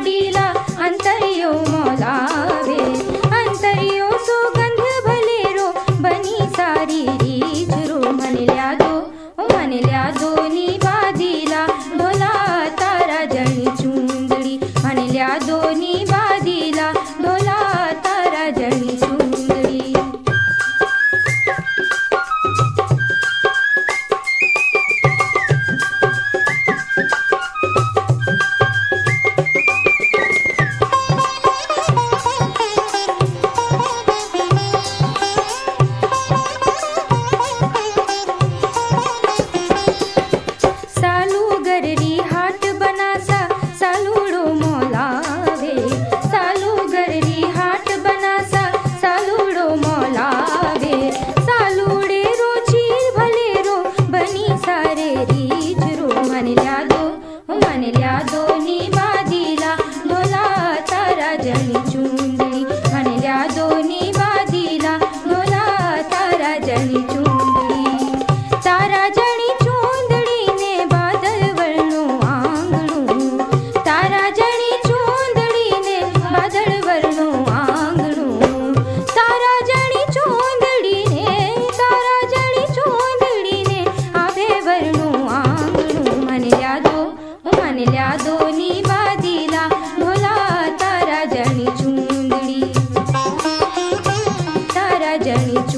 बादीला अंतरियो मौलावे अंतरियो सुगंध भलेरो बनी सारी रीझरो मन ल्या दो नी बादीला ढोला तारा जणी चूंदड़ी मन ल्या दो नी बादीला ढोला तारा जणी चूंदड़ी। मन ल्या दो नी बादीला ढोला तारा जणी चूंदड़ी मन ल्या दो नी बादीला ढोला तारा जणी चूंदड़ी। तारा जणी चूंदड़ी ने बादल वर्णो आंगणो तारा जणी चूंदड़ी ने बादल वर्णो आंगणो तारा जणी चूंदड़ी ने आभे वर्णो आंगणो मन ल्या दो नी बादीला ढोला तारा जणी चूंदड़ी तारा जणी